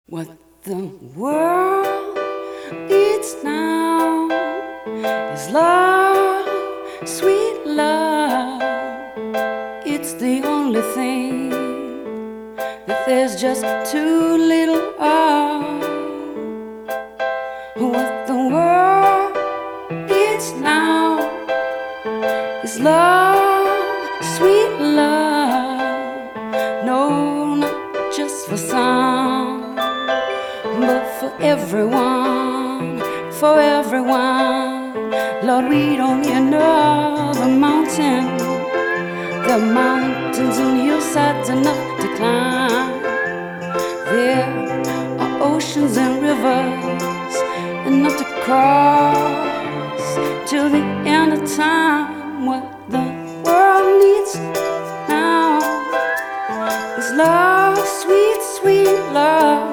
What the world needs now is love, sweet love. It's the only thing that there's just too little of. What the world needs now is love, sweet love. No, not just for some, but for everyone, for everyone. Lord, we don't need another mountain. There are mountains and hillsides enough to climb. There are oceans and rivers enough to cross till the end of time. What the world needs now is love, sweet, sweet love.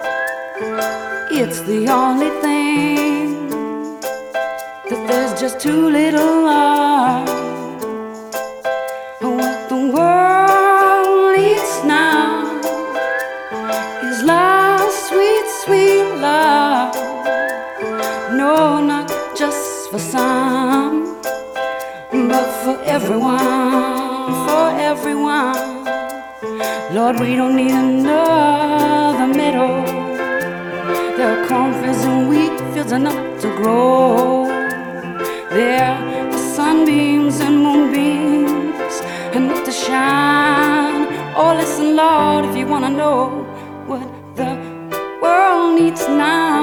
It's the only thing that there's just too little of. What the world needs now is love, sweet, sweet love. No, not just for some, but for everyone, for everyone. Lord, we don't need another meadow. There are cornfields and wheat fields enough to grow. There are sunbeams and moonbeams enough to shine. Oh, listen, Lord, if you want to know what the world needs now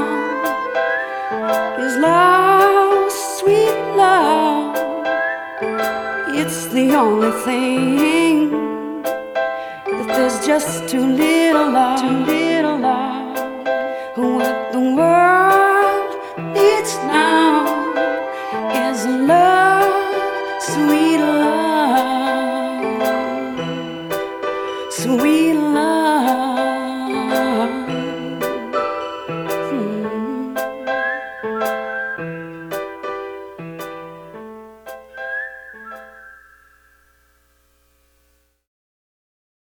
is love, sweet love. It's the only thing that there's just too little of, too little of. What the world needs now is love, sweet love, sweet love.